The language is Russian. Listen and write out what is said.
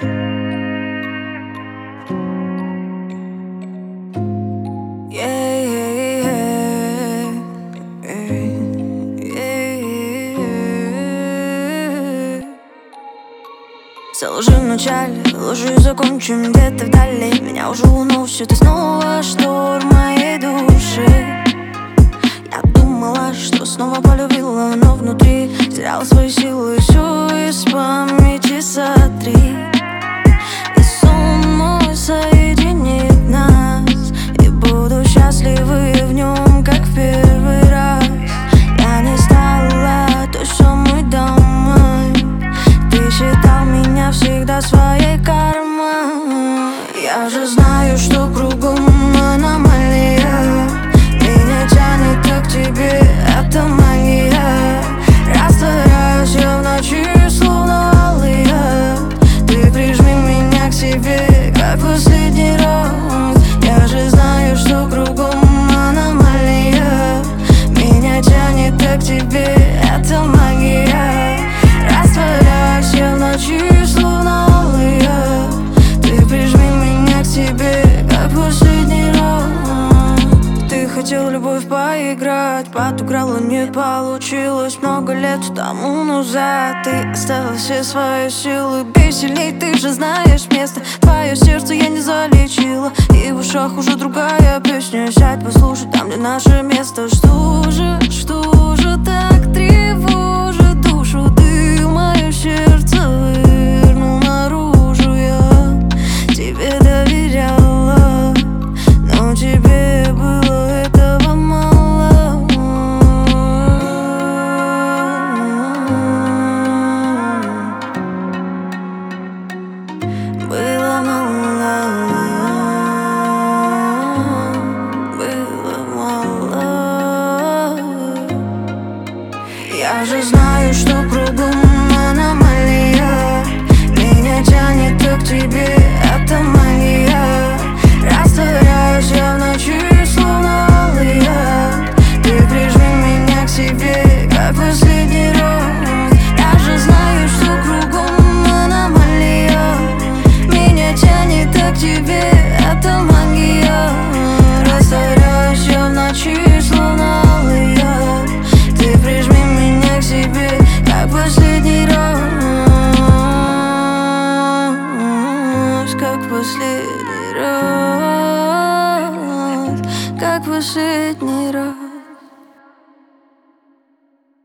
Все лжи в начале, лжи закончим где-то вдали. Меня уже уносит и снова шторм моей души. Я думала, что снова полюбила, но внутри теряла свои силы, все из памяти сотри. И сон мой соединит нас, и буду счастливы в нем, как в первый раз. Я не стала той самой дамой, ты считал меня всегда своей кармой. Я же знаю, что кругом аномалия, меня тянет так к тебе, это магия. Растворяюсь я в ночи, словно алые. Ты прижми меня к себе, как последний раз. Я же знаю, что кругом аномалия, меня тянет так к тебе, это магия. Растворяюсь я в ночи, словно алые. Ты прижми меня к себе, как последний раз. Ты хотел любовь поиграть, подыграла, не получилось. Много лет тому назад ты оставил все свои силы. Бей сильней, ты же знаешь место, твое сердце я не залечила. И в ушах уже другая песня, сядь, послушай, там где наше место. Что же так тревожит?